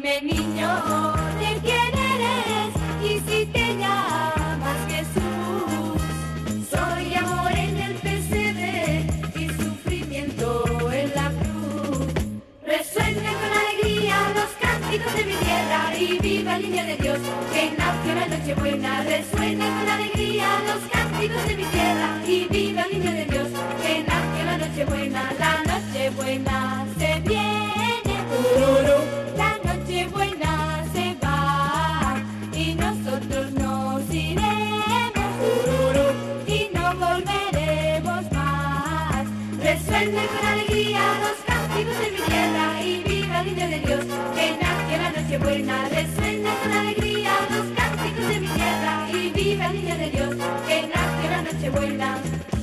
Dime niño, ¿de quién eres? Y si te llamas Jesús. Soy amor en el pesebre y sufrimiento en la cruz. Resuenen con alegría los cánticos de mi tierra y viva el niño de Dios que nació la noche buena. Resuenen con alegría los cánticos de mi tierra y viva el niño de Dios que nació la noche buena. La noche buena se viene, la noche buena se va y nosotros nos iremos y no volveremos más. Resuenen con alegría los cánticos de mi tierra y viva el niño de Dios que nació la noche buena. Resuenen con alegría los cánticos de mi tierra y viva el niño de Dios que nació la noche buena.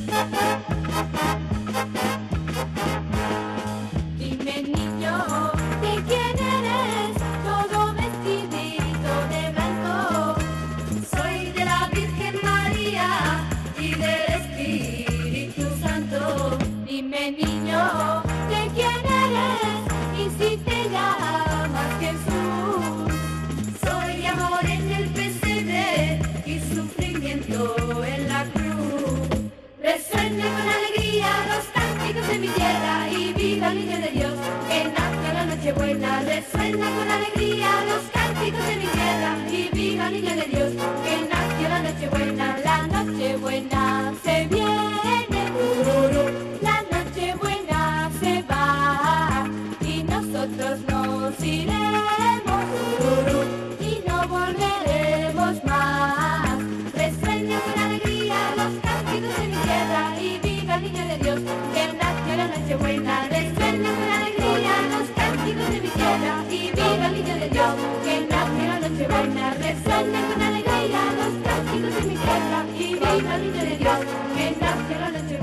Dime niño, ¿de quién eres? Todo vestidito de blanco. Soy de la Virgen María y del Espíritu Santo. Dime niño, ¿de quién eres? Y si te llamas Jesús. Soy amor en el pesebre y sufrimiento en la cruz. Resuenen con alegría los cánticos de mi tierra y viva el niño de Dios que nació la noche buena. Resuena con alegría los cánticos de mi tierra y viva el niño de Dios que nació la noche buena. La noche buena se viene, la noche buena se va y nosotros nos iremos y no volveremos más. Resuena con alegría los cánticos de mi tierra y viva el niño de Dios que nació la noche buena. Resuena con alegría los cánticos de mi tierra y viva el niño de Dios que nació la noche buena. Resuena con alegría los cánticos de mi tierra y viva el niño de Dios que nació la noche buena.